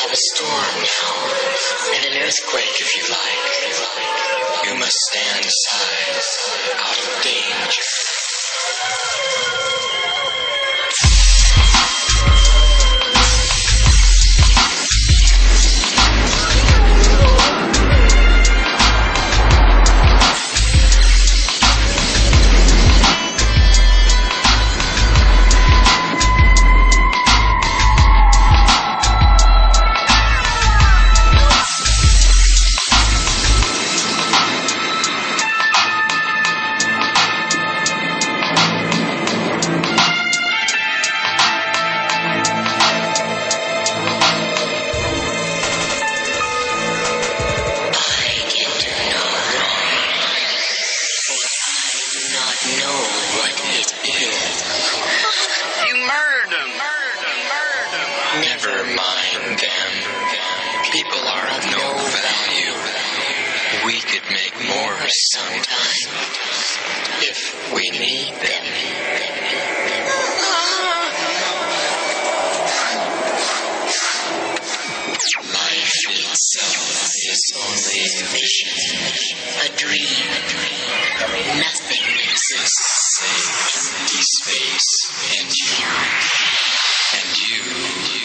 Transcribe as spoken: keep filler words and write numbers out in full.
A storm now, and an earthquake if you like. You must stand aside, out of danger. Never mind them. People are of no value. We could make more sometime if we need them. Life itself is only a vision, a dream. Nothing exists save empty space and you. And you